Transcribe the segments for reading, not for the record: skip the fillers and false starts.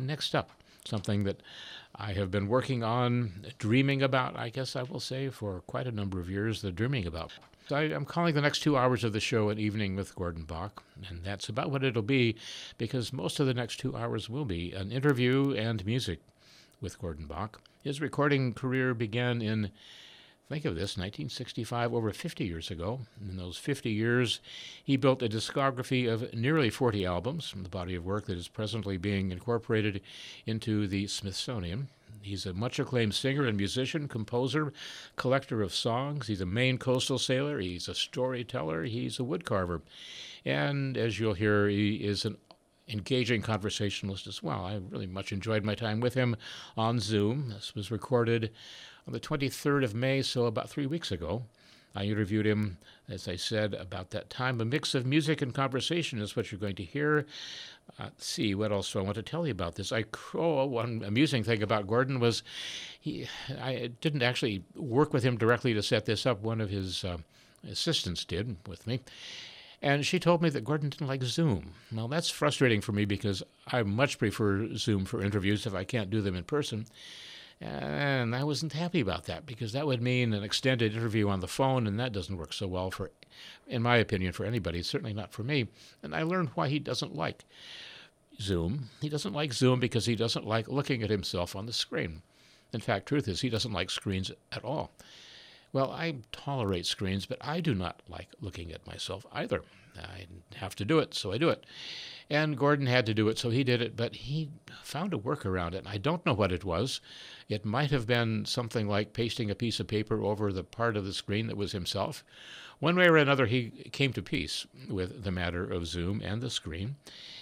next up, something that I have been working on, dreaming about, I guess I will say, for quite a number of years, the dreaming about. So I'm calling the next 2 hours of the show An Evening with Gordon Bok, and that's about what it'll be, because most of the next 2 hours will be an interview and music with Gordon Bok. His recording career began in, think of this, 1965, over 50 years ago. In those 50 years, he built a discography of nearly 40 albums, the body of work that is presently being incorporated into the Smithsonian. He's a much-acclaimed singer and musician, composer, collector of songs. He's a Maine coastal sailor. He's a storyteller. He's a woodcarver. And as you'll hear, he is an engaging conversationalist as well. I really much enjoyed my time with him on Zoom. This was recorded on the 23rd of May, so about 3 weeks ago. I interviewed him, as I said, about that time. A mix of music and conversation is what you're going to hear. Let's see, what else do I want to tell you about this? One amusing thing about Gordon was I didn't actually work with him directly to set this up. One of his assistants did with me. And she told me that Gordon didn't like Zoom. Well, that's frustrating for me because I much prefer Zoom for interviews if I can't do them in person. And I wasn't happy about that because that would mean an extended interview on the phone, and that doesn't work so well for, in my opinion, for anybody, certainly not for me. And I learned why he doesn't like Zoom. He doesn't like Zoom because he doesn't like looking at himself on the screen. In fact, truth is, he doesn't like screens at all. Well, I tolerate screens, but I do not like looking at myself either. I have to do it, so I do it. And Gordon had to do it, so he did it, but he found a workaround, and I don't know what it was. It might have been something like pasting a piece of paper over the part of the screen that was himself. One way or another, he came to peace with the matter of Zoom and the screen,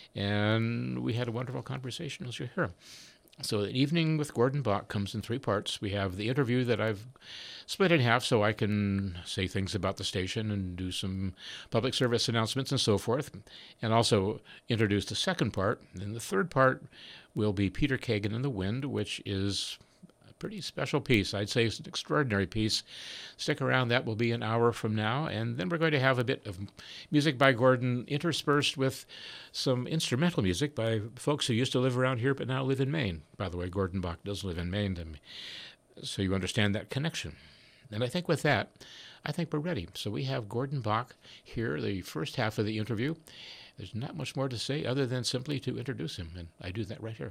and we had a wonderful conversation, as you hear. So An Evening with Gordon Bok comes in 3 parts. We have the interview that I've split in half so I can say things about the station and do some public service announcements and so forth, and also introduce the second part. And the third part will be Peter Kagan and the Wind, which is a pretty special piece. I'd say it's an extraordinary piece. Stick around. That will be an hour from now. And then we're going to have a bit of music by Gordon interspersed with some instrumental music by folks who used to live around here but now live in Maine. By the way, Gordon Bok does live in Maine, so you understand that connection. And I think with that, I think we're ready. So we have Gordon Bok here, the first half of the interview. There's not much more to say other than simply to introduce him, and I do that right here.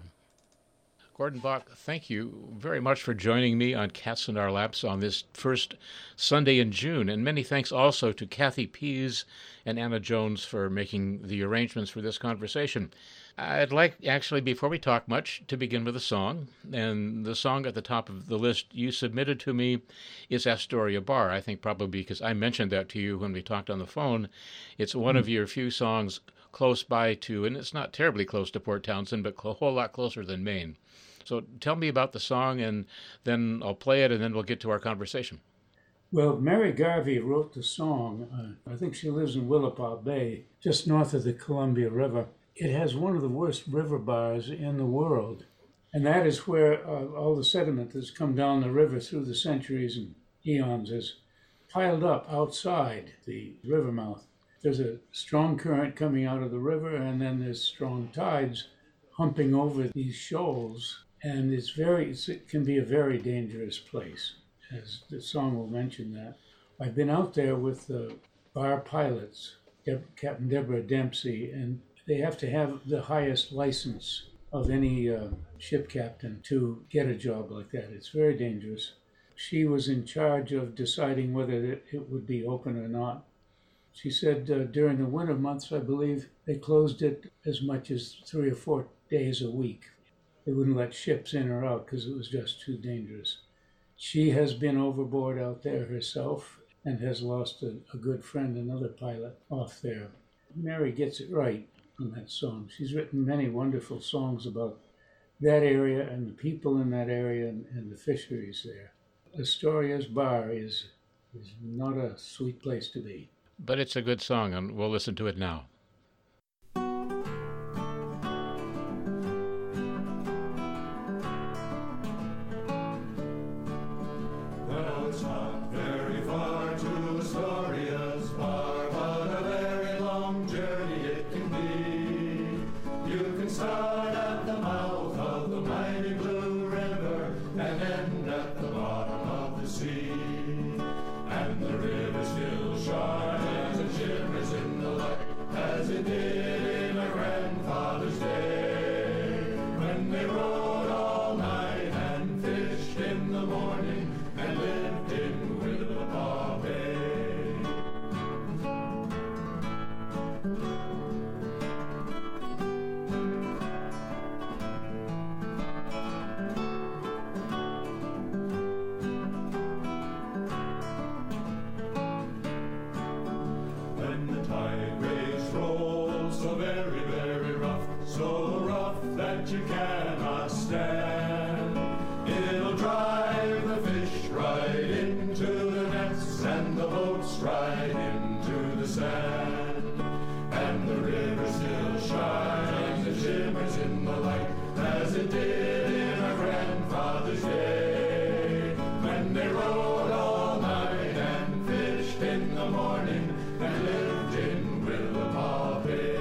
Gordon Bok, thank you very much for joining me on Cats in Our Laps on this first Sunday in June. And many thanks also to Kathy Pease and Anna Jones for making the arrangements for this conversation. I'd like, actually, before we talk much, to begin with a song. And the song at the top of the list you submitted to me is Astoria Bar. I think probably because I mentioned that to you when we talked on the phone. It's one of your few songs close by to, and it's not terribly close to Port Townsend, but a whole lot closer than Maine. So tell me about the song, and then I'll play it, and then we'll get to our conversation. Well, Mary Garvey wrote the song. I think she lives in Willapa Bay, just north of the Columbia River. It has one of the worst river bars in the world, and that is where all the sediment that's come down the river through the centuries and eons has piled up outside the river mouth. There's a strong current coming out of the river, and then there's strong tides humping over these shoals. And it can be a very dangerous place, as the song will mention that. I've been out there with the bar pilots, Captain Deborah Dempsey, and they have to have the highest license of any ship captain to get a job like that. It's very dangerous. She was in charge of deciding whether it would be open or not. She said during the winter months, I believe, they closed it as much as 3 or 4 days a week. They wouldn't let ships in or out because it was just too dangerous. She has been overboard out there herself and has lost a good friend, another pilot, off there. Mary gets it right on that song. She's written many wonderful songs about that area and the people in that area and the fisheries there. Astoria's Bar is not a sweet place to be. But it's a good song, and we'll listen to it now. Start at the mouth of cannot stand. It'll drive the fish right into the nets and the boats right into the sand. And the river still shines and shimmers in the light as it did in our grandfather's day, when they rode all night and fished in the morning and lived in Willapa Bay.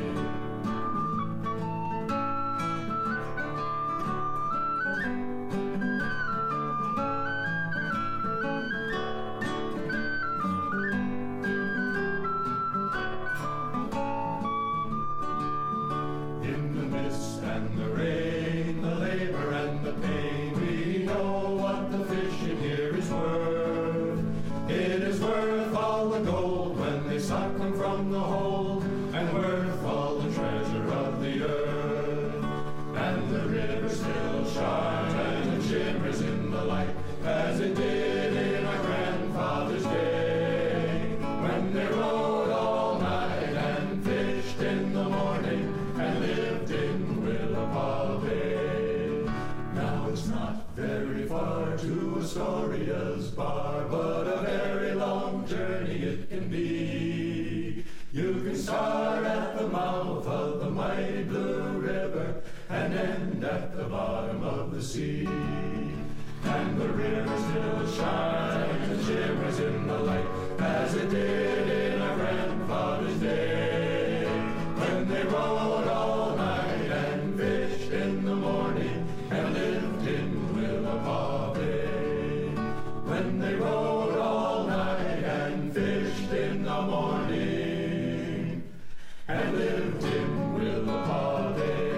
In the mist and the rain, the labor and the pain, we know what the fishing here is worth. It is worth all the gold when they suck them from the hold, and worth all the treasure of the earth. And the river still shines and shimmers in the light as it did in our grandfather's day, when they rode all night and fished in the morning and lived in Willapa Bay. Now it's not very far to Astoria's bar, but a very long journey it can be. You can start at the mouth of the mighty Blue River and end at the bottom of the sea. And the river still shines and shimmers in the light as it did in our grandfather's day, when they rode all night and fished in the morning and lived in Willapa Bay. When they rode all night and fished in the morning and lived in Willapa Bay.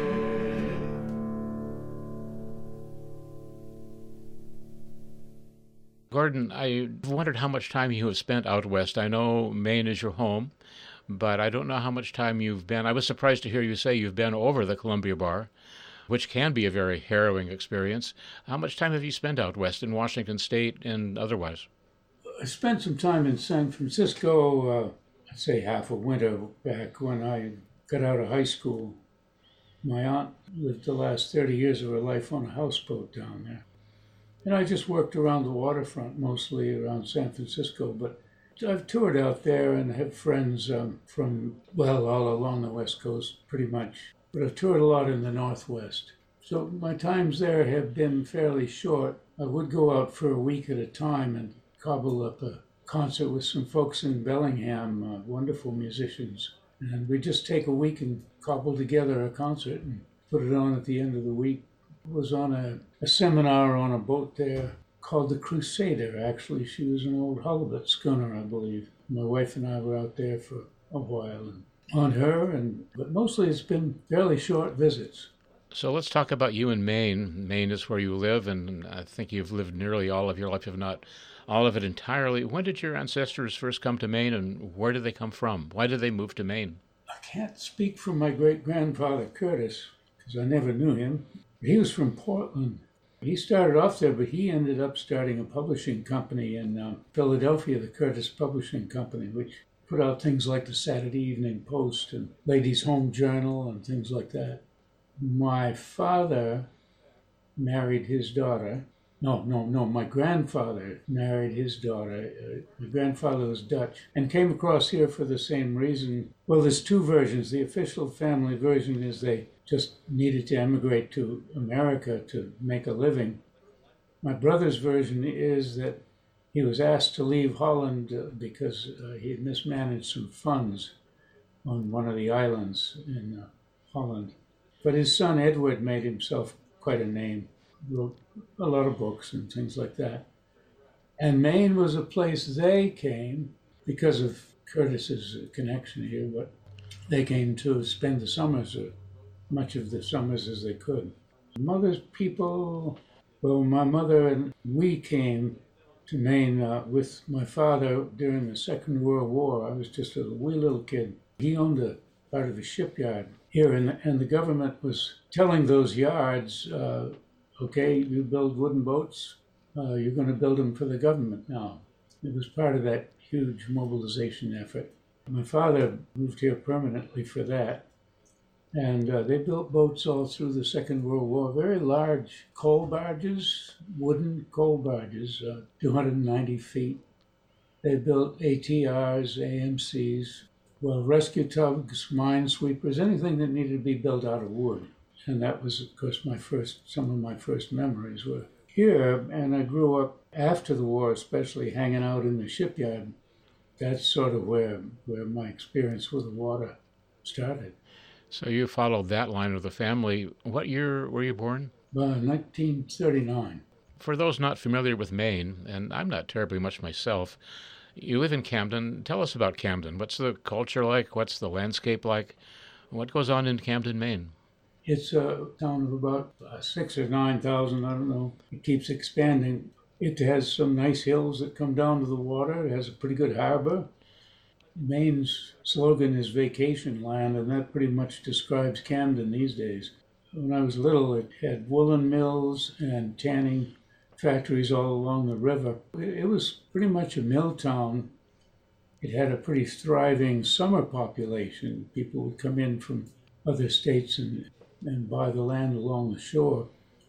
Gordon, I wondered how much time you have spent out west. I know Maine is your home, but I don't know how much time you've been. I was surprised to hear you say you've been over the Columbia Bar, which can be a very harrowing experience. How much time have you spent out west in Washington State and otherwise? I spent some time in San Francisco, I'd say half a winter back when I got out of high school. My aunt lived the last 30 years of her life on a houseboat down there. And I just worked around the waterfront, mostly around San Francisco, but I've toured out there and have friends from, well, all along the West Coast, pretty much. But I've toured a lot in the Northwest. So my times there have been fairly short. I would go out for a week at a time and cobble up a concert with some folks in Bellingham, wonderful musicians. And we just take a week and cobble together a concert and put it on at the end of the week. I was on a seminar on a boat there called the Crusader, actually. She was an old halibut schooner, I believe. My wife and I were out there for a while and on her, but mostly it's been fairly short visits. So let's talk about you in Maine. Maine is where you live, and I think you've lived nearly all of your life, if not all of it entirely. When did your ancestors first come to Maine, and where did they come from? Why did they move to Maine? I can't speak for my great-grandfather Curtis, because I never knew him. He was from Portland. He started off there, but he ended up starting a publishing company in Philadelphia, the Curtis Publishing Company, which put out things like the Saturday Evening Post and Ladies' Home Journal and things like that. My father married his daughter. No, my grandfather married his daughter. My grandfather was Dutch and came across here for the same reason. Well, there's two versions. The official family version is they just needed to emigrate to America to make a living. My brother's version is that he was asked to leave Holland because he had mismanaged some funds on one of the islands in Holland. But his son Edward made himself quite a name, wrote a lot of books and things like that. And Maine was a place they came because of Curtis's connection here, but they came to spend the summers, much of the summers as they could. Mother's people, well, my mother and we came to Maine with my father during the Second World War. I was just a wee little kid. He owned a part of a shipyard here, and the government was telling those yards, okay, you build wooden boats, you're going to build them for the government now. It was part of that huge mobilization effort. My father moved here permanently for that. And they built boats all through the Second World War, very large coal barges, wooden coal barges, 290 feet. They built ATRs, AMCs, well, rescue tugs, minesweepers, anything that needed to be built out of wood. And that was, of course, some of my first memories were here. And I grew up after the war, especially hanging out in the shipyard. That's sort of where my experience with the water started. So you followed that line of the family. What year were you born? 1939. For those not familiar with Maine, and I'm not terribly much myself, you live in Camden. Tell us about Camden. What's the culture like? What's the landscape like? What goes on in Camden, Maine? It's a town of about 6,000 or 9,000, I don't know. It keeps expanding. It has some nice hills that come down to the water. It has a pretty good harbor. Maine's slogan is vacation land, and that pretty much describes Camden these days. When I was little, it had woolen mills and tanning factories all along the river. It was pretty much a mill town. It had a pretty thriving summer population. People would come in from other states and buy the land along the shore.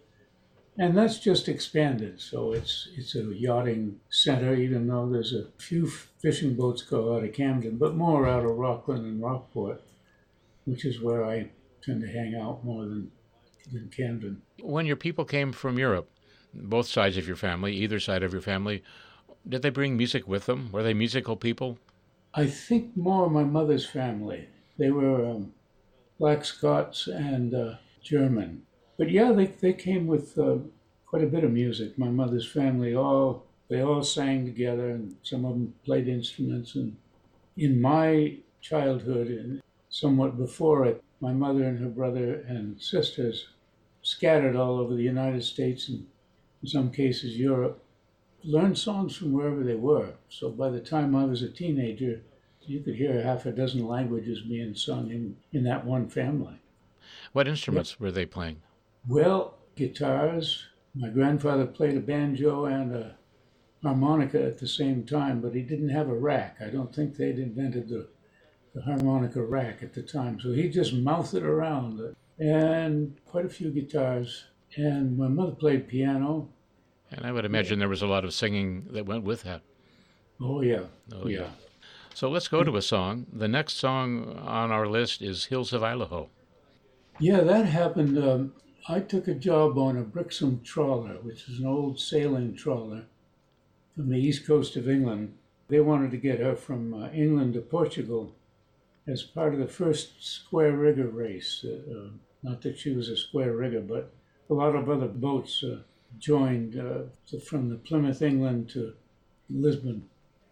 And that's just expanded. So it's a yachting center, even though there's a few fishing boats go out of Camden, but more out of Rockland and Rockport, which is where I tend to hang out more than Camden. When your people came from Europe, both sides of your family, either side of your family, did they bring music with them? Were they musical people? I think more my mother's family. They were Black Scots and German. But yeah, they came with quite a bit of music. My mother's family, they all sang together, and some of them played instruments. And in my childhood, and somewhat before it, my mother and her brother and sisters scattered all over the United States and in some cases Europe, learned songs from wherever they were. So by the time I was a teenager, you could hear half a dozen languages being sung in that one family. What instruments were they playing? Well, guitars. My grandfather played a banjo and a harmonica at the same time, but he didn't have a rack. I don't think they'd invented the harmonica rack at the time. So he just mouthed it around. And quite a few guitars. And my mother played piano. And I would imagine there was a lot of singing that went with that. Oh, yeah. Oh, yeah. So let's go to a song. The next song on our list is Hills of Idaho. Yeah, that happened. I took a job on a Brixham trawler, which is an old sailing trawler from the east coast of England. They wanted to get her from England to Portugal as part of the first square rigger race. Not that she was a square rigger, but a lot of other boats joined from the Plymouth, England to Lisbon,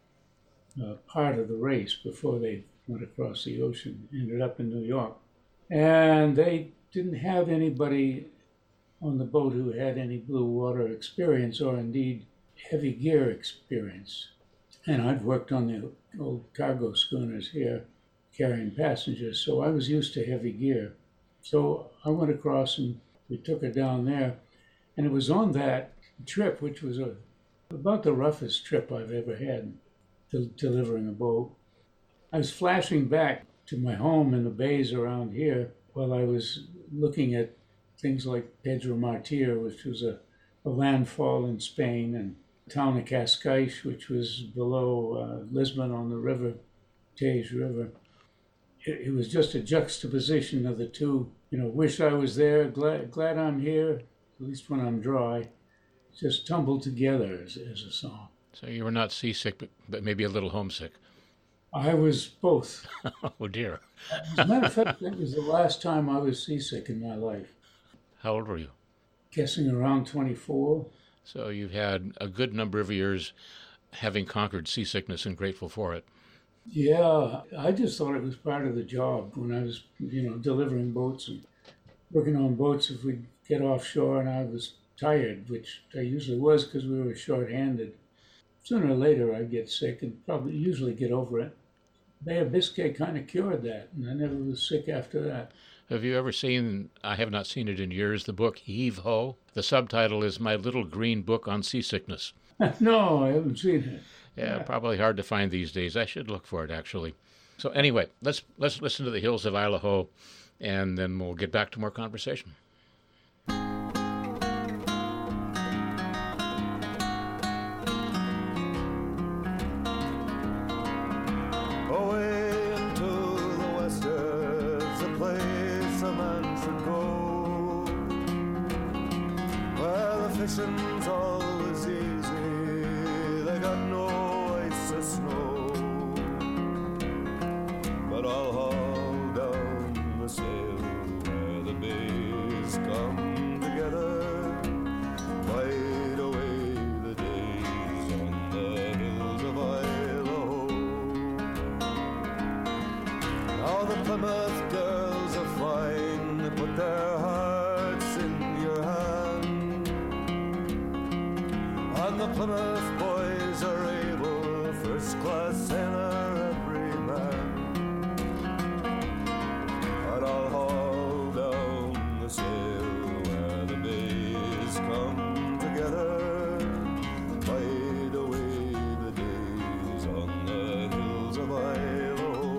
part of the race before they went across the ocean, ended up in New York. And they didn't have anybody on the boat who had any blue water experience or indeed heavy gear experience. And I'd worked on the old cargo schooners here carrying passengers, so I was used to heavy gear. So I went across and we took her down there. And it was on that trip, which was about the roughest trip I've ever had, delivering a boat. I was flashing back to my home in the bays around here while I was looking at things like Pedro Martir, which was a landfall in Spain, and the town of Cascais, which was below Lisbon on the river, Tage River. It was just a juxtaposition of the two. Wish I was there, glad I'm here, at least when I'm dry. Just tumbled together as a song. So you were not seasick, but maybe a little homesick. I was both. Oh, dear. As a matter of fact, it was the last time I was seasick in my life. How old were you? Guessing around 24. So you've had a good number of years having conquered seasickness and grateful for it. Yeah, I just thought it was part of the job when I was, delivering boats and working on boats. If we'd get offshore and I was tired, which I usually was because we were short-handed, sooner or later I'd get sick and probably usually get over it. Bay of Biscay kind of cured that, and I never was sick after that. Have you ever seen, I have not seen it in years, the book Heave Ho? The subtitle is My Little Green Book on Seasickness. No, I haven't seen it. Yeah, probably hard to find these days. I should look for it, actually. So anyway, let's listen to the Hills of Idaho. and then we'll get back to more conversation. Away into the west is a place a man should go, where the fishing's always easy, they got no ice or snow. But I'll haul down the sail where the bays come together, wide away the days on the hills of Idaho. Now the Plymouth girls are fine, they put their hearts in your hand, and the Plymouth boys are able, first class sailor every man. But I'll haul down the sail where the bays come together, wide away the days on the hills of Idaho.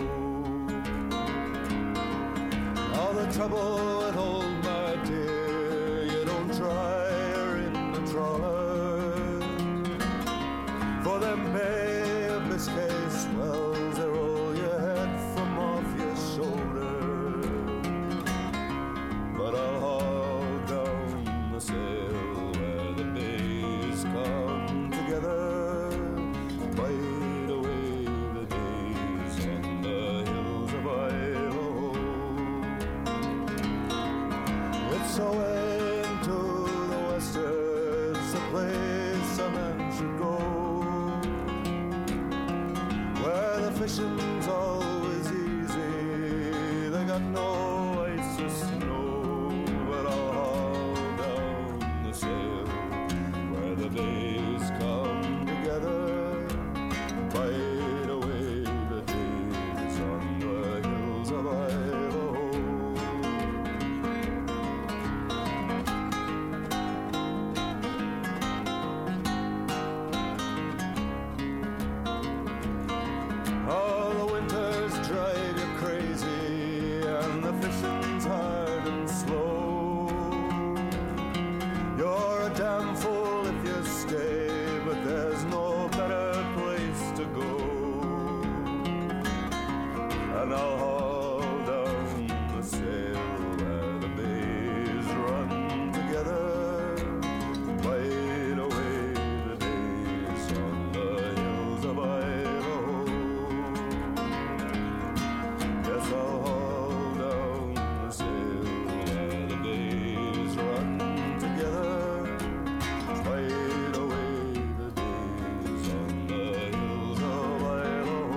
Now the trouble with old Martyr, you don't try her in the trawler, for them Bay of Biscay swells, they roll your head from off your shoulder. But I'll haul down the sail where the bays come together, wide away the days on the hills of Idaho. It's away into the western, it's a place a man should go, where the fishing's always easy, they got no ice or snow. But I'll haul down the sail where the bays come together, wide away the days on the hills of Idaho. Oh, the winters drive you crazy, and the fishing's hard and slow. You're a damn fool if you stay, but there's no better place to go. And I'll haul down the sail where the bays run together, wide away the days on the hills of Idaho. Yes, I'll haul down the sail where the bays run together, wide away the days on the hills of Idaho.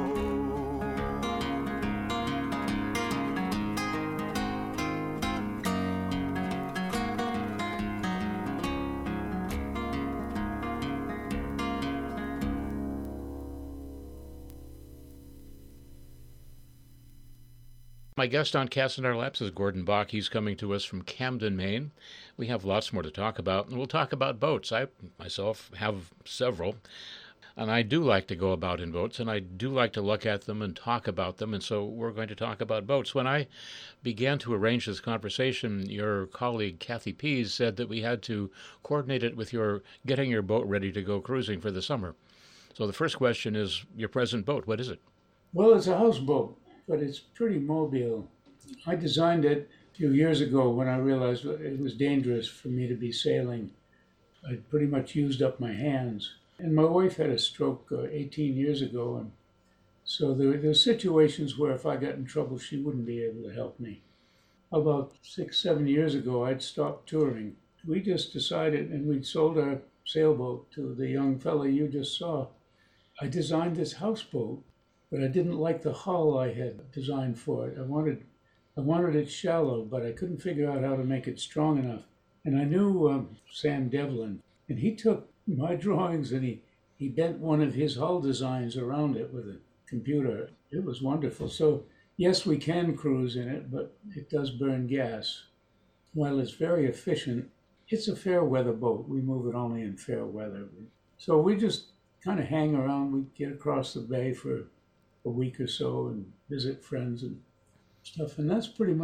My guest on Cats in Our Laps is Gordon Bach. He's coming to us from Camden, Maine. We have lots more to talk about, and we'll talk about boats. I myself have several, and I do like to go about in boats, and I do like to look at them and talk about them, and so we're going to talk about boats. When I began to arrange this conversation, your colleague Kathy Pease said that we had to coordinate it with your getting your boat ready to go cruising for the summer. So the first question is your present boat. What is it? Well, it's a houseboat, but it's pretty mobile. I designed it a few years ago when I realized it was dangerous for me to be sailing. I'd pretty much used up my hands. And my wife had a stroke 18 years ago, and so there were situations where if I got in trouble, she wouldn't be able to help me. About 6-7 years ago, I'd stopped touring. We just decided, and we'd sold our sailboat to the young fella you just saw. I designed this houseboat, but I didn't like the hull I had designed for it. I wanted it shallow, but I couldn't figure out how to make it strong enough. And I knew Sam Devlin, and he took my drawings and he bent one of his hull designs around it with a computer. It was wonderful. So yes, we can cruise in it, but it does burn gas. While it's very efficient, it's a fair weather boat. We move it only in fair weather. So we just kind of hang around. We get across the bay for a week or so and visit friends and stuff. And that's pretty much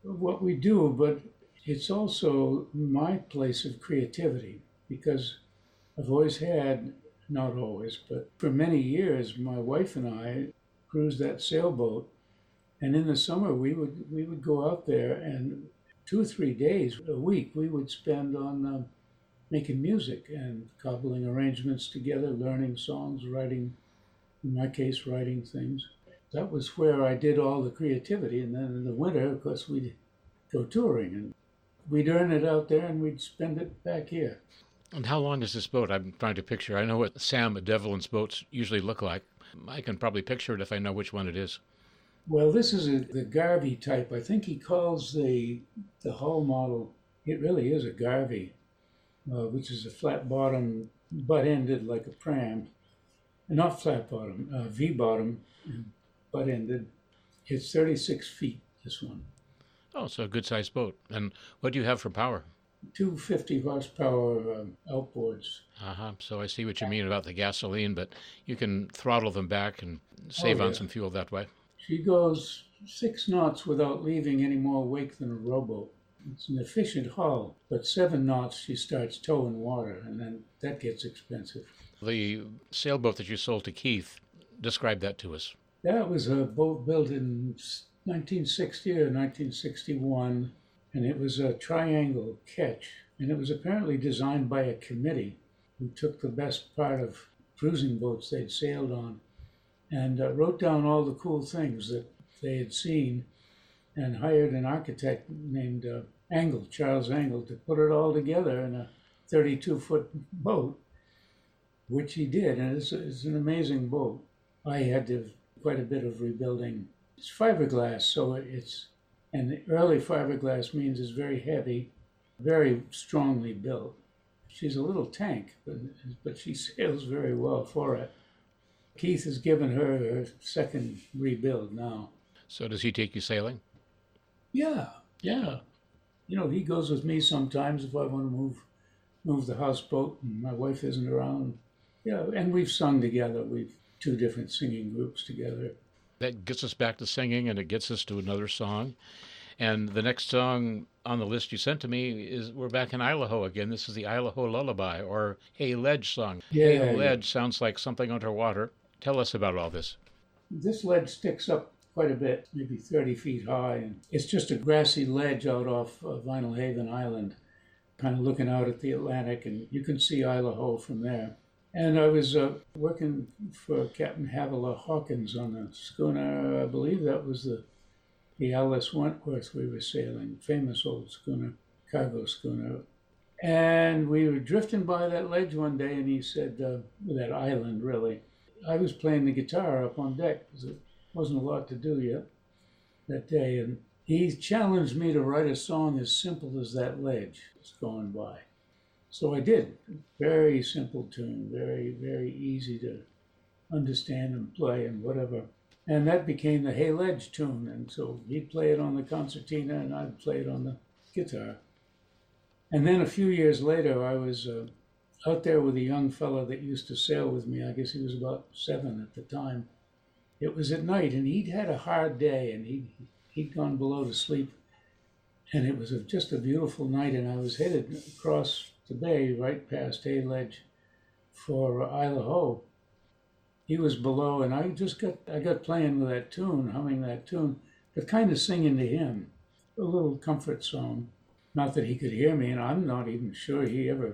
what we do, but it's also my place of creativity because I've always had, not always, but for many years, my wife and I cruised that sailboat. And in the summer, we would go out there, and 2 or 3 days a week we would spend on making music and cobbling arrangements together, learning songs, writing, in my case, writing things. That was where I did all the creativity. And then in the winter, of course, we'd go touring and we'd earn it out there and we'd spend it back here. And how long is this boat? I'm trying to picture. I know what Sam Devlin's boats usually look like. I can probably picture it if I know which one it is. Well, this is the Garvey type. I think he calls the hull model, it really is a Garvey, which is a flat bottom, butt ended like a pram. Not flat bottom, V bottom, butt ended. It's 36 feet, this one. Oh, so a good-sized boat. And what do you have for power? 250 horsepower outboards. So I see what you mean about the gasoline, but you can throttle them back and save on some fuel that way. She goes 6 knots without leaving any more wake than a rowboat. It's an efficient hull, but 7 knots she starts towing water, and then that gets expensive. The sailboat that you sold to Keith, describe that to us. That was a boat built in 1960 or 1961, and it was a triangle ketch, and it was apparently designed by a committee who took the best part of cruising boats they'd sailed on and wrote down all the cool things that they had seen and hired an architect named Charles Angle, to put it all together in a 32-foot boat, which he did, and it's an amazing boat. I had to quite a bit of rebuilding. It's fiberglass, and the early fiberglass means it's very heavy, very strongly built. She's a little tank, but she sails very well for it. Keith has given her second rebuild now. So does he take you sailing? Yeah. He goes with me sometimes if I want to move the houseboat and my wife isn't around. Yeah, and we've sung together. We've 2 different singing groups together. That gets us back to singing, and it gets us to another song. And the next song on the list you sent to me is, we're back in Idaho again. This is the Idaho Lullaby, or Hey Ledge song. Yeah, Hey Ledge sounds like something underwater. Tell us about all this. This ledge sticks up quite a bit, maybe 30 feet high. And it's just a grassy ledge out off Vinyl Haven Island, kind of looking out at the Atlantic, and you can see Idaho from there. And I was working for Captain Havilah Hawkins on a schooner. I believe that was the Alice Wentworth we were sailing, famous old schooner, cargo schooner. And we were drifting by that ledge one day, and he said, that island really. I was playing the guitar up on deck because there wasn't a lot to do yet that day. And he challenged me to write a song as simple as that ledge that's going by. So I did. Very simple tune, very, very easy to understand and play and whatever. And that became the Hey Ledge tune. And so he'd play it on the concertina and I'd play it on the guitar. And then a few years later, I was out there with a young fellow that used to sail with me. I guess he was about 7 at the time. It was at night, and he'd had a hard day, and he'd gone below to sleep. And it was just a beautiful night, and I was headed across the bay right past Hey Ledge for Idaho. He was below, and I got playing with that tune, humming that tune, but kind of singing to him, a little comfort song. Not that he could hear me, and I'm not even sure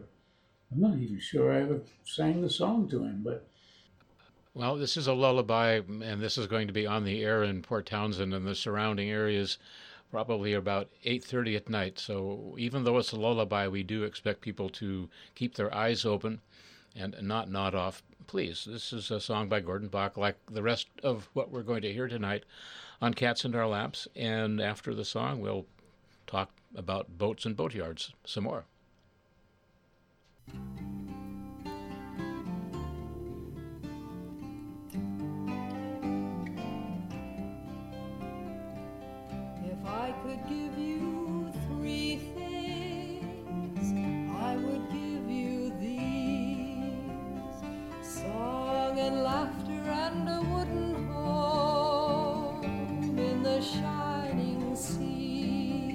I ever sang the song to him, but... Well, this is a lullaby, and this is going to be on the air in Port Townsend and the surrounding areas probably about 8:30 at night. So even though it's a lullaby, we do expect people to keep their eyes open and not nod off. Please, this is a song by Gordon Bok, like the rest of what we're going to hear tonight on Cats in Our Laps. And after the song, we'll talk about boats and boatyards some more. If I could give you 3 things, I would give you these: song and laughter and a wooden home in the shining sea.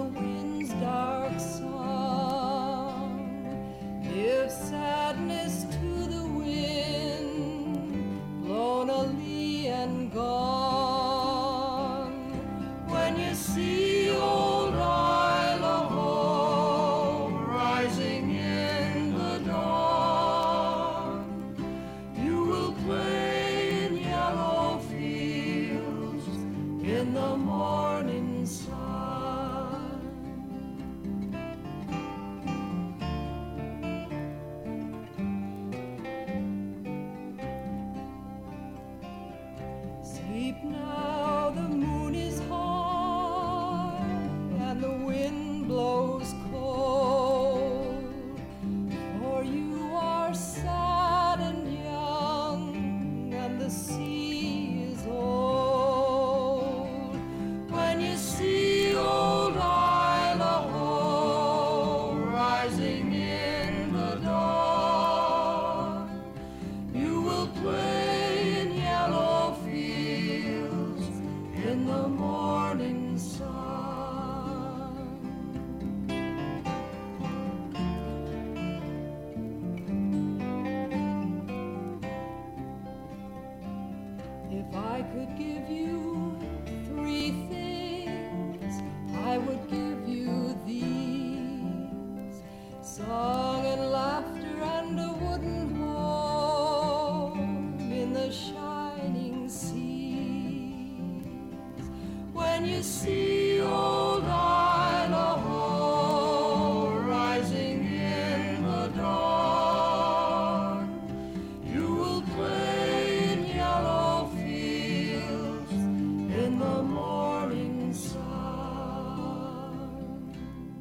the wind's dark song. Give sadness to the wind, blown a lee and gone. When you see old Isle of Ho rising in the dawn, you will play in yellow fields in the morning sun. Sleep now, the moon is high, and the wind blows cold. For you are sad and young, and the sea is old. When you see old Isle of Ho rising in the dawn, you will play in yellow fields in the morning sun. If I could give you three things, I would give you these: song and laughter and a wooden home in the shining seas. When you see old Isle of Ho rising in the dawn, you will play in yellow fields in the morning sun.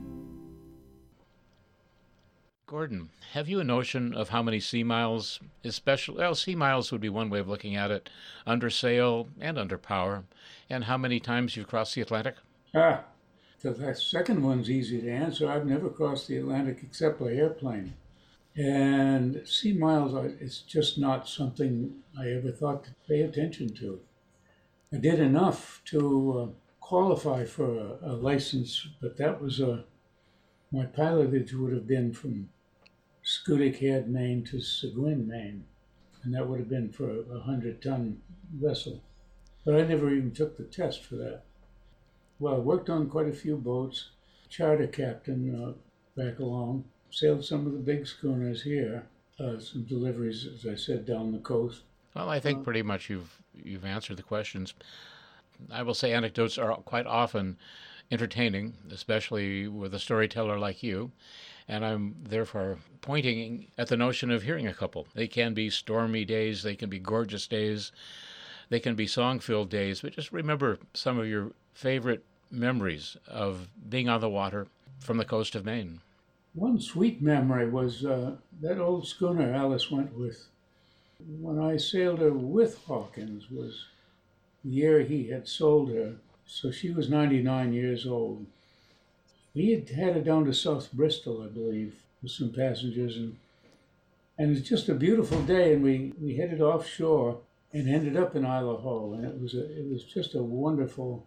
Gordon, have you a notion of how many sea miles, especially, well, sea miles would be one way of looking at it, under sail and under power, and how many times you've crossed the Atlantic? Ah, so that second one's easy to answer. I've never crossed the Atlantic except by airplane. And sea miles, it's just not something I ever thought to pay attention to. I did enough to qualify for a license, but that was my pilotage would have been from Scudic Head, Maine to Seguin, Maine. And that would have been for a 100-ton vessel. But I never even took the test for that. Well, I worked on quite a few boats, charter captain back along, sailed some of the big schooners here, some deliveries, as I said, down the coast. Well, I think pretty much you've answered the questions. I will say anecdotes are quite often entertaining, especially with a storyteller like you, and I'm therefore pointing at the notion of hearing a couple. They can be stormy days, they can be gorgeous days, they can be song-filled days, but just remember some of your favorite memories of being on the water from the coast of Maine. One sweet memory was that old schooner Alice Wentworth. When I sailed her with Hawkins was the year he had sold her, so she was 99 years old. We had had her down to South Bristol, I believe, with some passengers, and it was just a beautiful day, and we headed offshore and ended up in Isle of Ho, and it was just a wonderful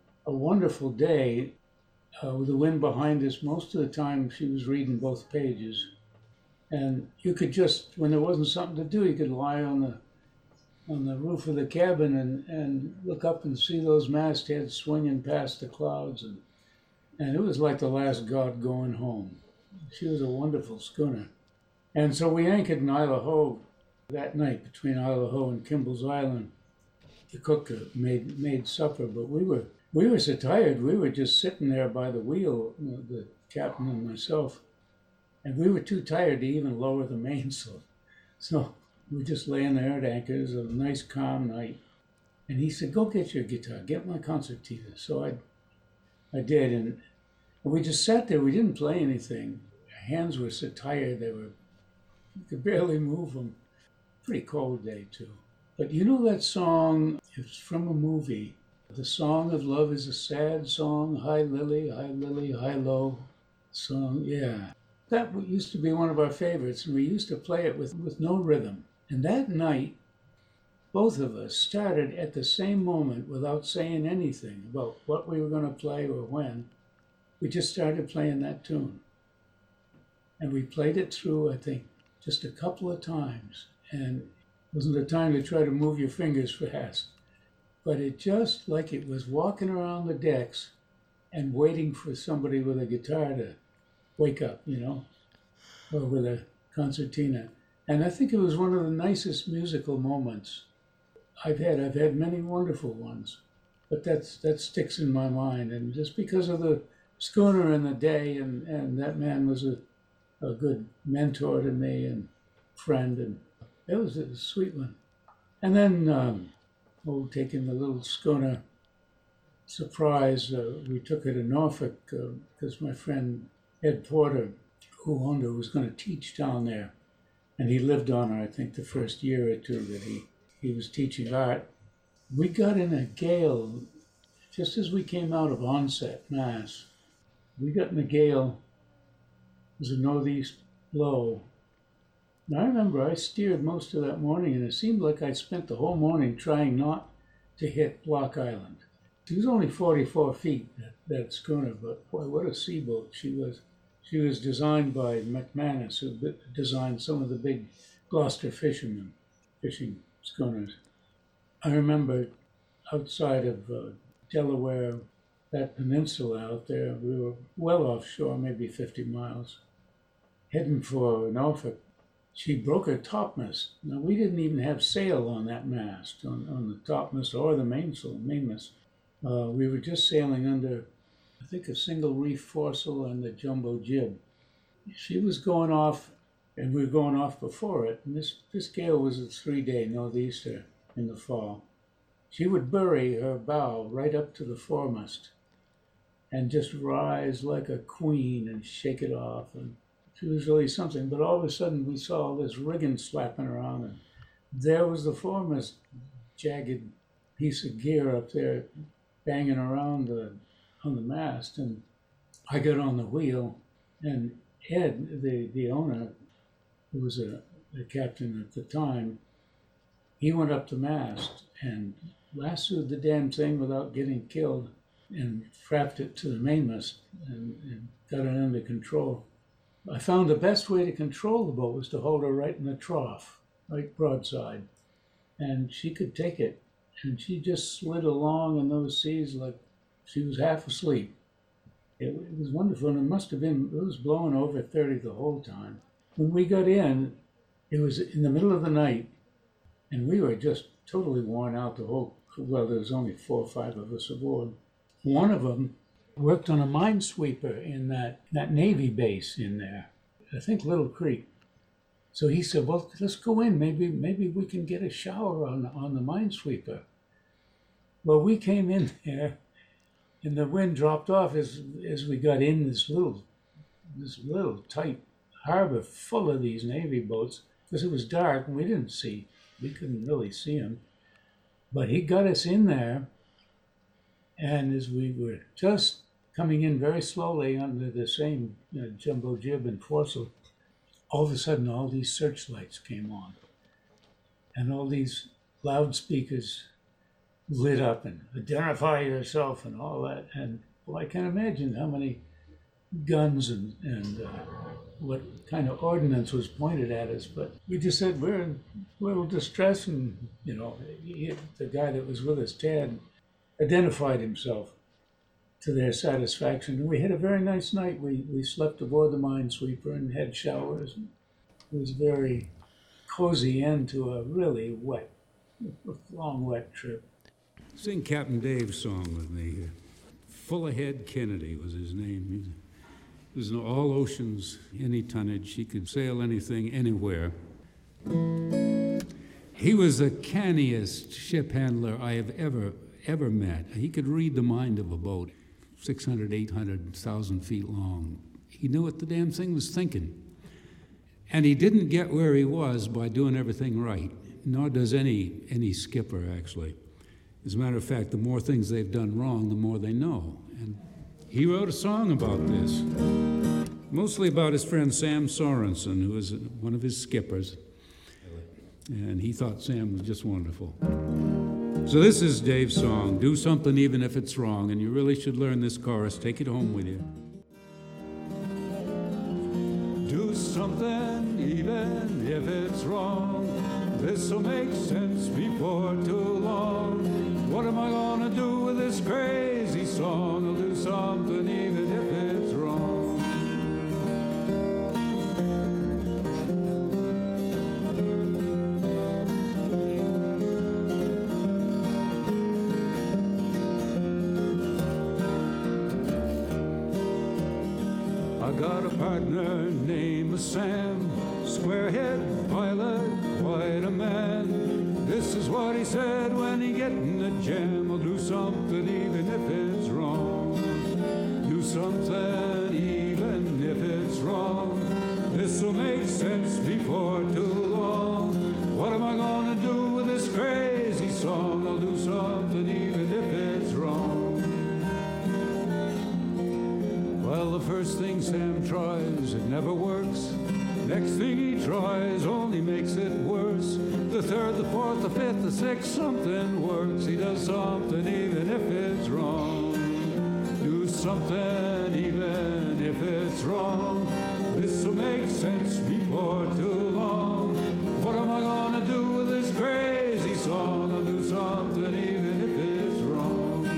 day. With the wind behind us, most of the time she was reading both pages. And you could just, when there wasn't something to do, you could lie on the roof of the cabin and look up and see those mastheads swinging past the clouds. And it was like the last god going home. She was a wonderful schooner. And so we anchored in Isle of Ho that night between Isle of Ho and Kimball's Island. The cook made supper, but we were so tired, we were just sitting there by the wheel, the captain and myself, and we were too tired to even lower the mainsail. So we were just laying there at anchor. It was a nice, calm night. And he said, "Go get your guitar, get my concertina." So I did, and we just sat there. We didn't play anything. Our hands were so tired, you could barely move them. Pretty cold day, too. But you know that song, it's from a movie. The song of love is a sad song. Hi, Lily, hi, low song. Yeah. That used to be one of our favorites, and we used to play it with no rhythm. And that night, both of us started at the same moment without saying anything about what we were going to play or when. we just started playing that tune. And we played it through, I think, just a couple of times. And it wasn't a time to try to move your fingers fast. But it just like it was walking around the decks and waiting for somebody with a guitar to wake up, or with a concertina. And I think it was one of the nicest musical moments I've had. I've had many wonderful ones, but that sticks in my mind. And just because of the schooner and the day, and that man was a good mentor to me and friend, and it was a sweet one. And then, taking the little schooner Surprise, we took her to Norfolk because my friend Ed Porter, who owned her, was going to teach down there. And he lived on her, I think, the first year or two that he was teaching art. We got in a gale just as we came out of Onset, Mass. We got in a gale. It was a northeast blow. And I remember I steered most of that morning, and it seemed like I'd spent the whole morning trying not to hit Block Island. She was only 44 feet, that schooner, but boy, what a seaboat she was. She was designed by McManus, who designed some of the big Gloucester fishing schooners. I remember outside of Delaware, that peninsula out there, we were well offshore, maybe 50 miles, heading for Norfolk. She broke her topmast. Now, we didn't even have sail on that mast, on the topmast or the mainmast. We were just sailing under, I think, a single reef foresail and the jumbo jib. She was going off, and we were going off before it. And this gale was a 3-day northeaster in the fall. She would bury her bow right up to the foremast and just rise like a queen and shake it off. And she was really something. But all of a sudden, we saw all this rigging slapping around, and there was the foremast jagged piece of gear up there banging around on the mast. And I got on the wheel, and Ed, the owner, who was a captain at the time, he went up the mast and lassoed the damn thing without getting killed and frapped it to the mainmast and got it under control. I found the best way to control the boat was to hold her right in the trough, right broadside, and she could take it. And she just slid along in those seas like she was half asleep. It was wonderful, and it was blowing over 30 the whole time. When we got in, it was in the middle of the night, and we were just totally worn out there was only 4 or 5 of us aboard. One of them worked on a minesweeper in that Navy base in there, I think Little Creek. So he said, well, let's go in. Maybe we can get a shower on the minesweeper. Well, we came in there, and the wind dropped off as we got in this little tight harbor full of these Navy boats, because it was dark and we couldn't really see them. But he got us in there, and as we were just coming in very slowly under the same jumbo jib and foresail, all of a sudden, all these searchlights came on, and all these loudspeakers lit up and identify yourself and all that. And well, I can't imagine how many guns and what kind of ordnance was pointed at us. But we just said we're in a little distress, and the guy that was with us, Tad, identified himself to their satisfaction. And we had a very nice night. We slept aboard the minesweeper and had showers. It was a very cozy end to a really long, wet trip. Sing Captain Dave's song with me. Full Ahead Kennedy was his name. He was in all oceans, any tonnage. He could sail anything, anywhere. He was the canniest ship handler I have ever met. He could read the mind of a boat, 600, 800, 1,000 feet long. He knew what the damn thing was thinking. And he didn't get where he was by doing everything right, nor does any skipper, actually. As a matter of fact, the more things they've done wrong, the more they know. And he wrote a song about this, mostly about his friend Sam Sorensen, who was one of his skippers. And he thought Sam was just wonderful. So this is Dave's song, Do Something Even If It's Wrong, and you really should learn this chorus. Take it home with you. something even if it's wrong. This'll make sense before too long. What am I gonna do with this crazy song? I'll do something even if it's wrong. I got a partner named Sam, square-head pilot, quite a man. This is what he said when he get in the jam. I'll do something even if it's wrong. Do something even if it's wrong. This'll make sense before too long. What am I gonna do with this crazy song? I'll do something even if it's wrong. Well, the first thing Sam tries, it never works. Next thing he tries only makes it worse. The third, the fourth, the fifth, the sixth, something works. He does something even if it's wrong. Do something even if it's wrong. This'll make sense before too long. What am I gonna do with this crazy song? I'll do something even if it's wrong.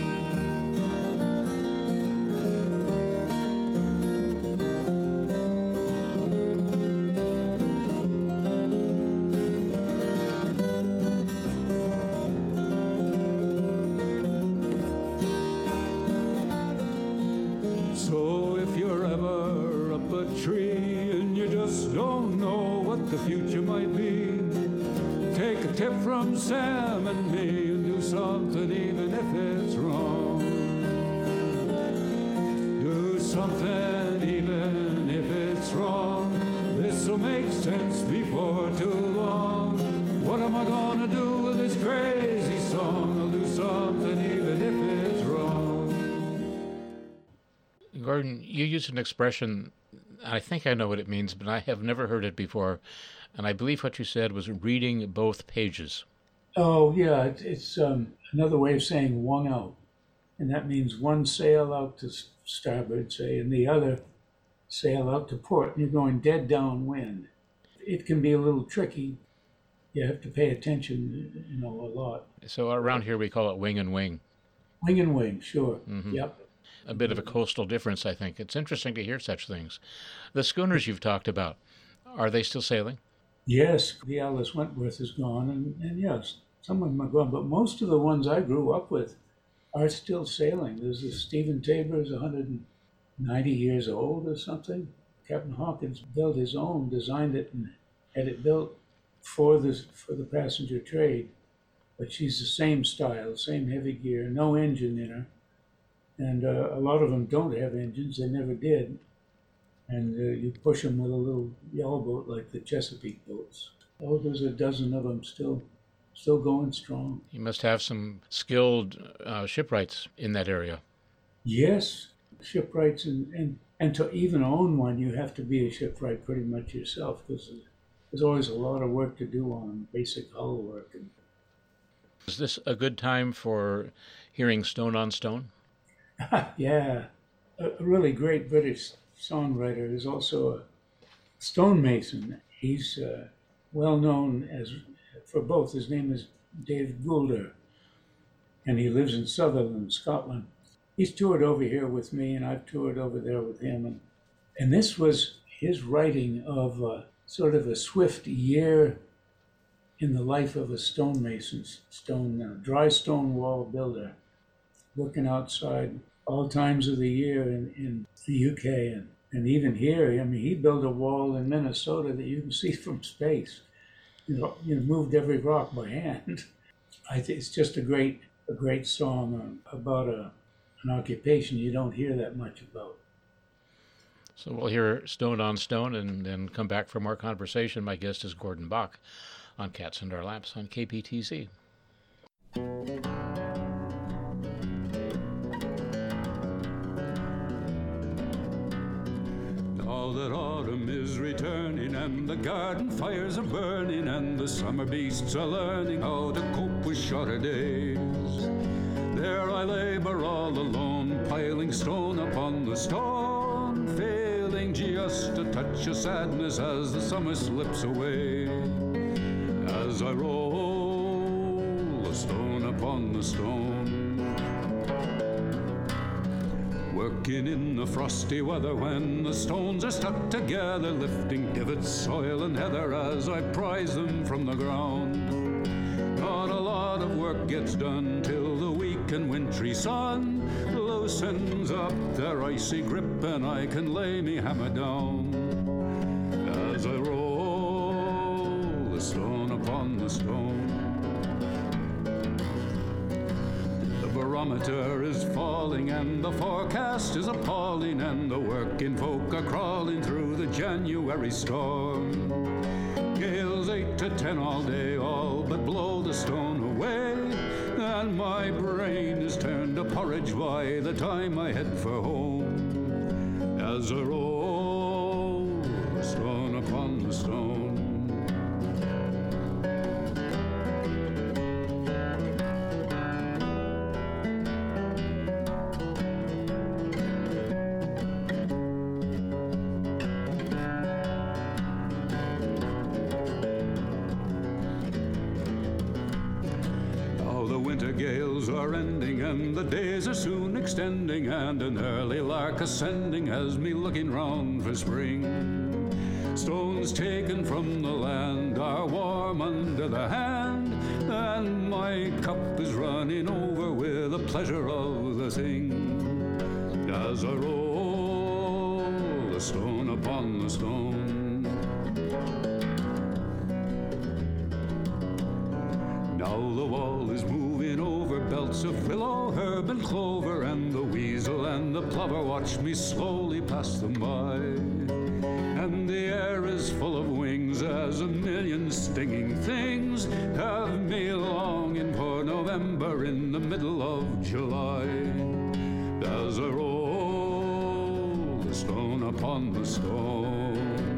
So if you're ever up a tree and you just don't know what the future might be, take a tip from Sam and me and do something even if it's wrong. Do something even if it's wrong. This'll make sense before too long. What am I gonna do with this crazy song? I'll do something even if it's wrong. Gordon, you used an expression, I think I know what it means, but I have never heard it before, and I believe what you said was reading both pages. Oh, yeah, it's another way of saying one out. And that means one sail out to starboard, say, and the other sail out to port. And you're going dead downwind. It can be a little tricky. You have to pay attention, a lot. So around here we call it wing and wing. Wing and wing, sure. Mm-hmm. Yep. A bit of a coastal difference, I think. It's interesting to hear such things. The schooners you've talked about, are they still sailing? Yes, the Alice Wentworth is gone, and yes, some of them are gone, but most of the ones I grew up with are still sailing. There's this Stephen Tabor, is 190 years old or something. Captain Hawkins built his own, designed it, and had it built for the passenger trade. But she's the same style, same heavy gear, no engine in her. And a lot of them don't have engines, they never did. And you push them with a little yellow boat like the Chesapeake boats. Oh, there's a dozen of them still going strong. You must have some skilled shipwrights in that area. Yes, shipwrights, and to even own one, you have to be a shipwright pretty much yourself, because there's always a lot of work to do on basic hull work. Is this a good time for hearing Stone on Stone? Yeah, a really great British songwriter is also a stonemason. He's well known for both. His name is David Goulder, and he lives in Sutherland, Scotland. He's toured over here with me, and I've toured over there with him. And this was his writing of sort of a swift year in the life of a stonemason, dry stone wall builder, working outside all times of the year in the UK and even here. I mean, he built a wall in Minnesota that you can see from space. Moved every rock by hand. I think it's just a great song about an occupation you don't hear that much about. So we'll hear Stone on Stone and then come back for more conversation. My guest is Gordon Bach on Cats in Our Laps on KPTZ. Now that autumn is returning and the garden fires are burning and the summer beasts are learning how to cope with shorter days, there I labor all alone, piling stone upon the stone, failing geology just a touch of sadness as the summer slips away. As I roll a stone upon the stone, working in the frosty weather when the stones are stuck together, lifting divots, soil and heather as I prize them from the ground. Not a lot of work gets done till the weak and wintry sun loosens up their icy grip and I can lay me hammer down. As I roll the stone upon the stone, the barometer is falling and the forecast is appalling, and the working folk are crawling through the January storm. Gales 8 to 10 all day, all but blow the stone away, and my brain is turned to porridge by the time I head for home. As I roll the stone upon the stone, gales are ending and the days are soon extending, and an early lark ascending has me looking round for spring. Stones taken from the land are warm under the hand, and my cup is running over with the pleasure of the thing. As I roll the stone upon the stone, now the wall is moving over belts of willow, herb and clover, and the weasel and the plover watch me slowly pass them by. And the air is full of wings as a million stinging things have me longing for November in the middle of July. As I roll the stone upon the stone,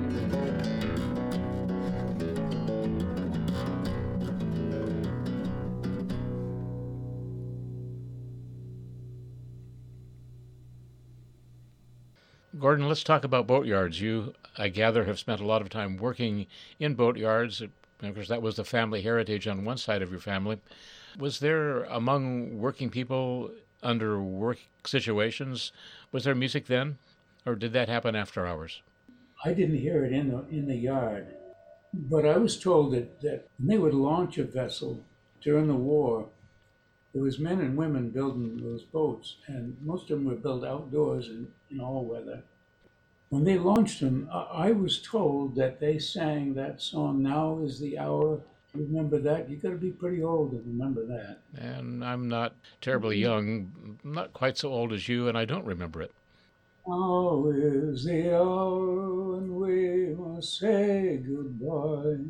Gordon, let's talk about boatyards. You, I gather, have spent a lot of time working in boatyards. Of course, that was the family heritage on one side of your family. Was there, among working people under work situations, was there music then? Or did that happen after hours? I didn't hear it in the yard, but I was told that when they would launch a vessel during the war, there was men and women building those boats, and most of them were built outdoors in all weather. When they launched them, I was told that they sang that song, "Now is the Hour." Remember that? You got to be pretty old to remember that. And I'm not terribly young, not quite so old as you, and I don't remember it. Now is the hour when we must say goodbye.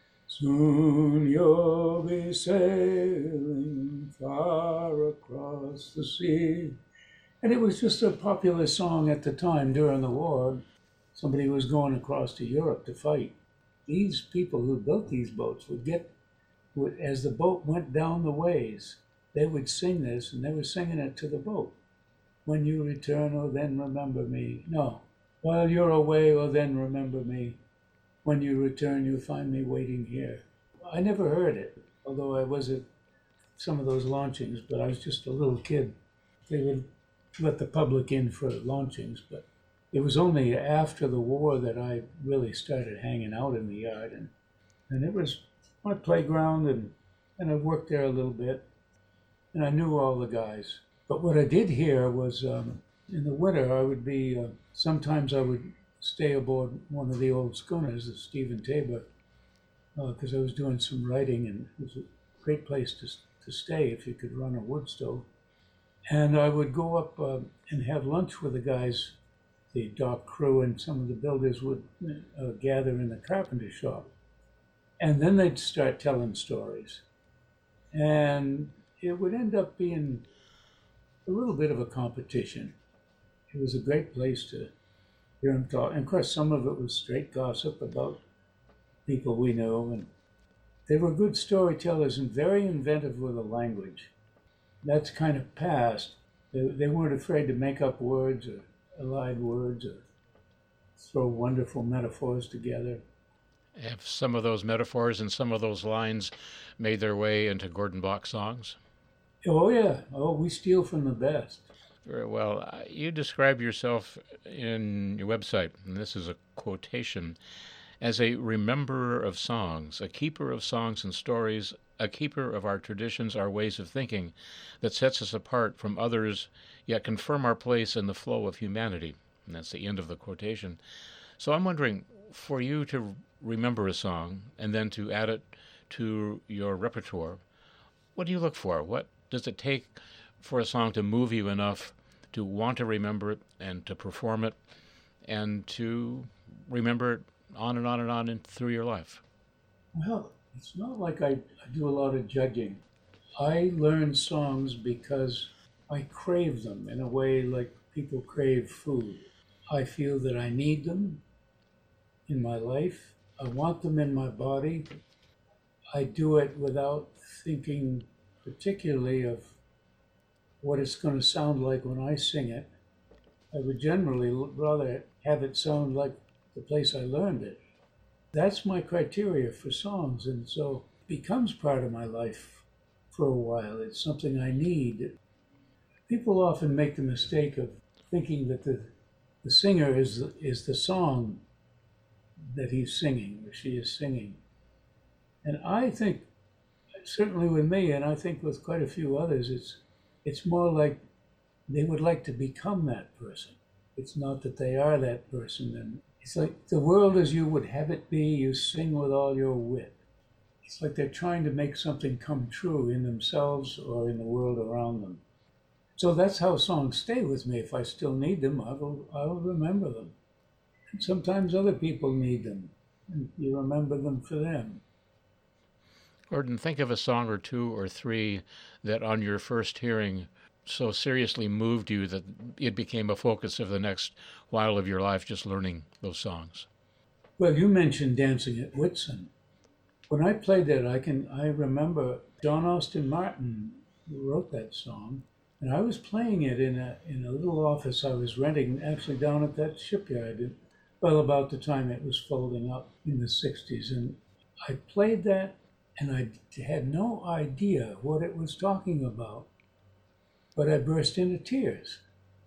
Soon you'll be sailing far across the sea. And it was just a popular song at the time during the war. Somebody was going across to Europe to fight. These people who built these boats would, as the boat went down the ways, they would sing this, and they were singing it to the boat. When you return, oh, then remember me. No, while you're away, oh, then remember me. When you return, you'll find me waiting here. I never heard it, although I was at some of those launchings, but I was just a little kid. They would let the public in for launchings, but it was only after the war that I really started hanging out in the yard, and it was my playground, and I worked there a little bit, and I knew all the guys. But what I did here was in the winter I would be, sometimes I would stay aboard one of the old schooners, the Stephen Tabor, because I was doing some writing, and it was a great place to stay if you could run a wood stove. And I would go up and have lunch with the guys. The dock crew and some of the builders would gather in the carpenter shop. And then they'd start telling stories. And it would end up being a little bit of a competition. It was a great place to hear them talk. And of course, some of it was straight gossip about people we know. And they were good storytellers and very inventive with the language. That's kind of past. They weren't afraid to make up words or allied words or throw wonderful metaphors together. Have some of those metaphors and some of those lines made their way into Gordon Bach songs? Oh, yeah. Oh, we steal from the best. Very well. You describe yourself in your website, and this is a quotation, as a rememberer of songs, a keeper of songs and stories, a keeper of our traditions, our ways of thinking, that sets us apart from others, yet confirm our place in the flow of humanity. And that's the end of the quotation. So I'm wondering, for you to remember a song and then to add it to your repertoire, what do you look for? What does it take for a song to move you enough to want to remember it and to perform it and to remember it on and on and on and through your life? Well, it's not like I do a lot of judging. I learn songs because I crave them in a way like people crave food. I feel that I need them in my life. I want them in my body. I do it without thinking particularly of what it's going to sound like when I sing it. I would generally rather have it sound like the place I learned it. That's my criteria for songs, and so it becomes part of my life for a while. It's something I need. People often make the mistake of thinking that the singer is the song that he's singing or she is singing. And I think, certainly with me, and I think with quite a few others, it's more like they would like to become that person. It's not that they are that person. And it's like the world as you would have it be, you sing with all your wit. It's like they're trying to make something come true in themselves or in the world around them. So that's how songs stay with me. If I still need them, I will remember them. And sometimes other people need them, and you remember them for them. Gordon, think of a song or two or three that on your first hearing so seriously moved you that it became a focus of the next while of your life, just learning those songs. Well, you mentioned Dancing at Whitsun. When I played that, I remember John Austin Martin wrote that song, and I was playing it in a little office I was renting actually down at that shipyard, well, about the time it was folding up in the 60s. And I played that, and I had no idea what it was talking about, but I burst into tears.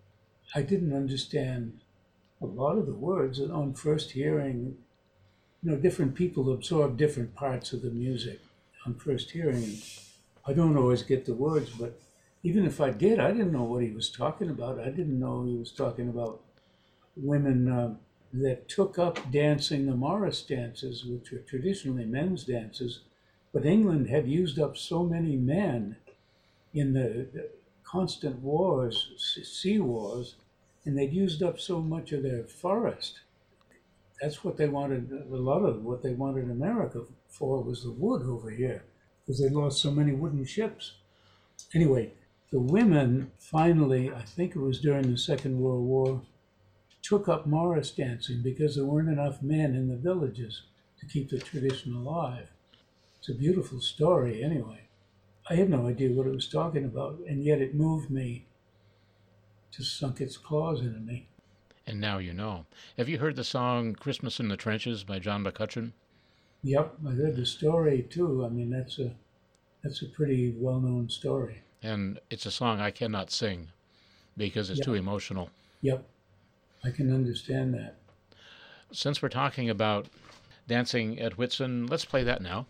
I didn't understand a lot of the words, and on first hearing, different people absorb different parts of the music on first hearing. I don't always get the words, but even if I did, I didn't know what he was talking about. I didn't know he was talking about women that took up dancing the Morris dances, which are traditionally men's dances, but England had used up so many men in the constant wars, sea wars, and they'd used up so much of their forest. That's what they wanted, a lot of what they wanted America for was the wood over here, because they lost so many wooden ships. Anyway, the women finally, I think it was during the Second World War, took up Morris dancing because there weren't enough men in the villages to keep the tradition alive. It's a beautiful story anyway. I had no idea what it was talking about, and yet it moved me, just sunk its claws into me. And now you know. Have you heard the song Christmas in the Trenches by John McCutcheon? Yep, I heard the story too. I mean, that's a pretty well-known story. And it's a song I cannot sing because it's too emotional. Yep, I can understand that. Since we're talking about Dancing at Whitsun, let's play that now.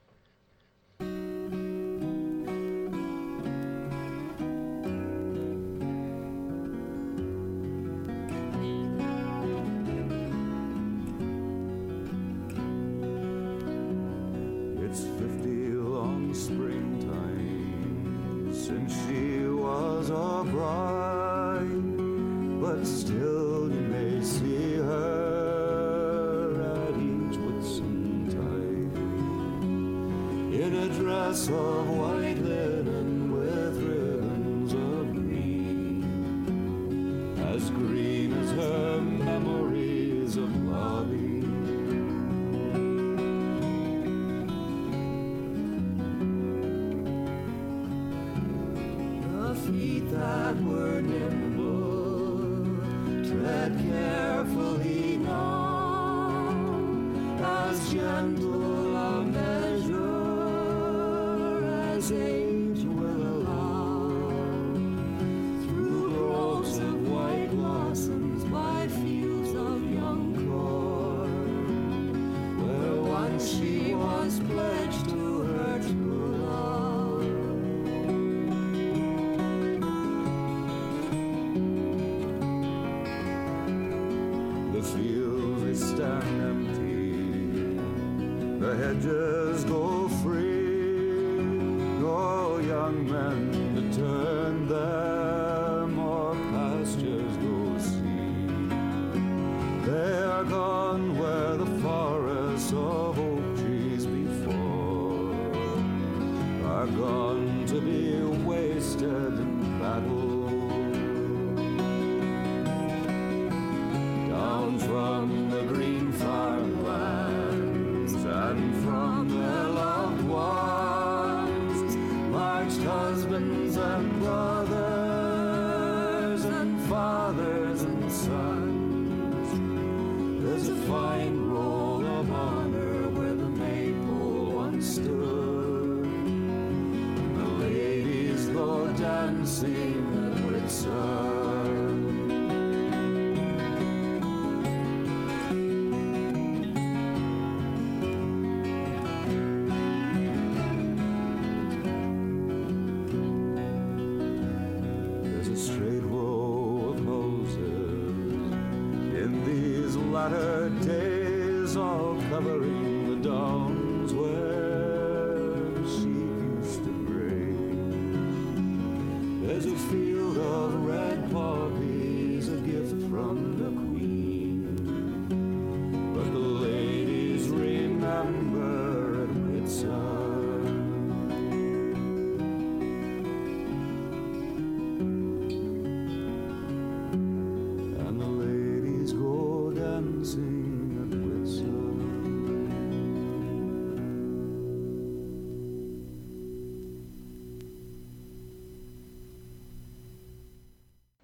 It's 50 long springtime since she was a bride, but still you may see her at each Whitsuntide in a dress of white linen with ribbons of green as her memories of loving. Feet that were nimble tread carefully now. his age will allow. Through groves of white blossoms, by fields of young corn, where once she was pledged to her true love. The fields they stand empty, the hedges go free, no young men to turn them or pastures go see. They are gone where the forests of oak trees before are gone to be wasted in battle. Down from the green farmlands and from their loved ones marched husbands and brothers and fathers and sons. There's a fine roll of honor where the maypole once stood, and the ladies go dancing at Whitsun. There's a straight row of houses in these latter days, all covering the downs where